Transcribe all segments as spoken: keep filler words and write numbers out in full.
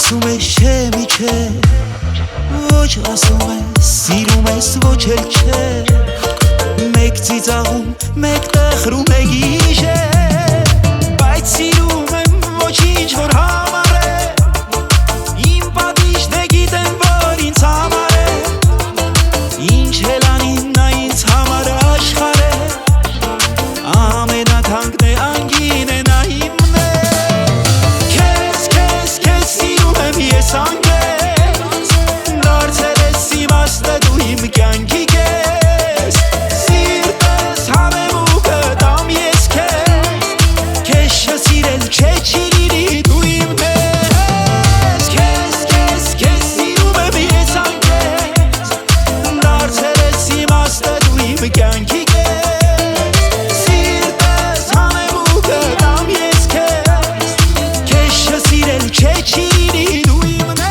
ասում ես չէ միչե Ոչ ասում ես սիրում ես ոչ էլ չէ Մեկ ծիծաղում մեկ տխրում է գիշեր Բայց սիրում եմ ոչինչ որ համար է Իմ պատիժն է գիտեմ որ ինձ համար է Ինչ էլ անին նա ինձ համար աշխարհ է Ամենաթանկն է անգին է նա իմն է Քեզ, քեզ, քեզ սիրում եմ ես անգես Դարձել ես իմաստը դու իմ կյանքի կես Սիրտս հանեմ ու կտամ ես քեզ Քեզ չսիրել չէ չի լինի դու իմ ես Քեզ, քեզ, քեզ սիրում եմ ես անգես Դարձել ես իմաստը դու իմ կյանքի կես Սիրտս հանեմ ու կտամ ես քեզ Քեզ չսիրել չէ չի լինի դու իմ ես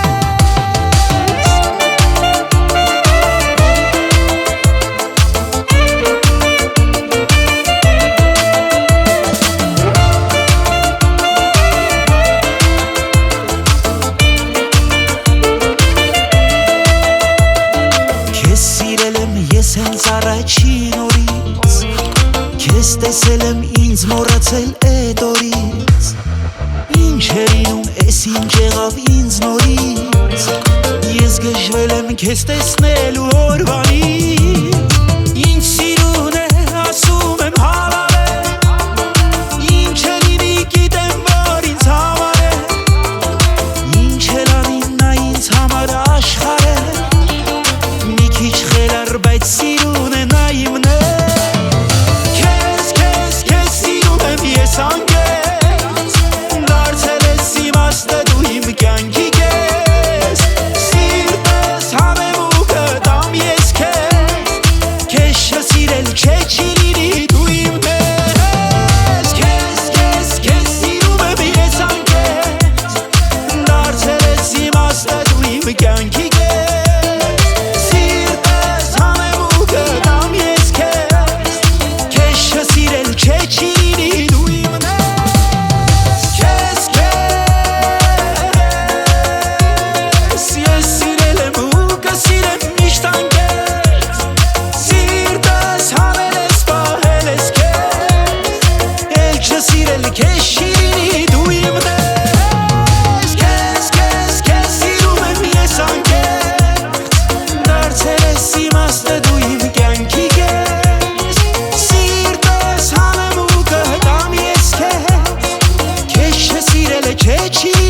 Քեզ սիրել եմ ես հենց առաջին օրից Քեզ տեսել եմ ինձ մոռացել էդ օրից Ինչ էր ինում էս ինչ եղավ ինձ նորից Ես գժվել եմ քեզ տեսնելու օրվանից Ինչ սիրուն է ասում եմ հավար է Ինչ է լինի գիտեմ որ ինձ համար է Ինչ էլ անին նա ինձ համար աշխարհ է Մի քիչ խելար բայց սիրուն է նա իմն է Քեզ, քեզ, քեզ սիրում եմ ես անգես Դարձել ես իմաստը դու իմ կյանքի կես Սիրտս հանեմ ու կտամ ես քեզ Քեզ չսիրել չէ չի լինի դու իմ ես Քեզ, քեզ, քեզ սիրում եմ ես անգես Դարձել ես իմաստը դու իմ կյանքի կես Սիրտս հանեմ ու կտամ ես քեզ Քեզ չսիրել չէ չի լինի դու իմ ես Քեզ, քեզ Ես սիրել եմ ու կսիրեմ միշտ անգես Սիրտս հանել ես պահել ես քեզ Էլ չսիրել քեզ չի լինի դու իմ ես Քեզ, քեզ, քեզ սիրում եմ ես անգես Դարձել ես իմաստը դու իմ կյանքի կես Սիրտս հանեմ ու կտամ ես քեզ Քեզ չսիրել չէ չի